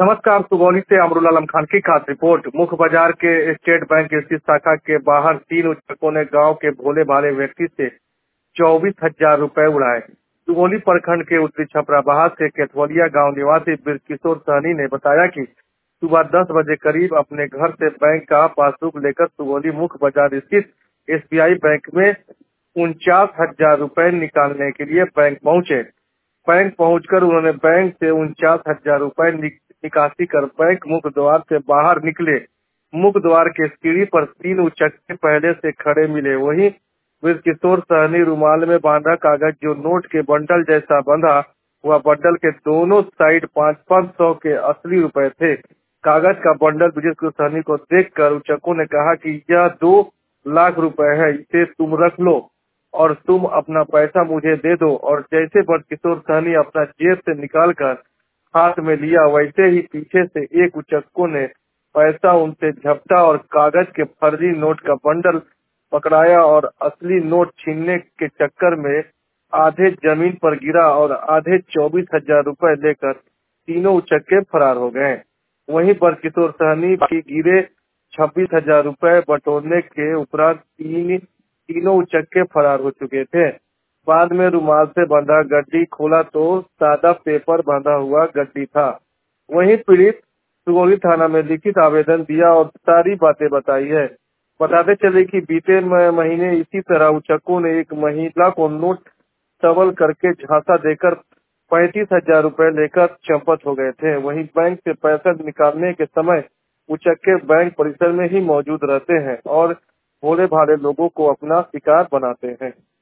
नमस्कार। सुगौली से अमरुल आलम खान की खास रिपोर्ट। मुख्य बाजार के स्टेट बैंक स्थित शाखा के बाहर 3 उचक्कों ने गांव के भोले भाले व्यक्ति से 24,000 रुपए उड़ाए। सुगौली प्रखंड के उत्तरी छपराबाद से केथवलिया गांव निवासी बृजकिशोर सहनी ने बताया कि सुबह 10 बजे करीब अपने घर से बैंक का पासबुक लेकर सुगौली मुख्य बाजार स्थित SBI बैंक में 49,000 रुपए निकालने के लिए बैंक पहुंचे। बैंक पहुंचकर उन्होंने बैंक से 49,000 रुपए निकासी कर बैंक मुख्य द्वार से बाहर निकले। मुख्य द्वार के सीढ़ी पर 3 उचक्के पहले से खड़े मिले। वहीं बृजकिशोर सहनी रुमाल में बांधा कागज जो नोट के बंडल जैसा बंधा हुआ बंडल के दोनों साइड 500 के असली रुपए थे। कागज का बंडल बृजकिशोर सहनी को देखकर उचक्कों ने कहा कि यह 2 लाख रुपए है, इसे तुम रख लो और तुम अपना पैसा मुझे दे दो। और जैसे बृजकिशोर सहनी अपना जेब से निकालकर हाथ में लिया, वैसे ही पीछे से एक उचक्कों ने पैसा उनसे झपटा और कागज के फर्जी नोट का बंडल पकड़ाया और असली नोट छीनने के चक्कर में आधे जमीन पर गिरा और आधे 24,000 रुपए लेकर तीनों उचक्के फरार हो गए। वहीं बृजकिशोर सहनी की गिरे 26,000 रुपए बटोरने के उपरांत तीनों उचक्के फरार हो चुके थे। बाद में रुमाल से बंधा गड्डी खोला तो सादा पेपर बांधा हुआ गड्डी था। वहीं पीड़ित सुगौली थाना में लिखित आवेदन दिया और सारी बातें बताई है। बताते चले कि बीते महीने इसी तरह उचक्कों ने एक महिला को नोट डबल करके झांसा देकर 35,000 रुपए लेकर चंपत हो गए थे। वहीं बैंक से पैसा निकालने के समय उचक्के बैंक परिसर में ही मौजूद रहते हैं और भोले भाले लोगों को अपना शिकार बनाते हैं।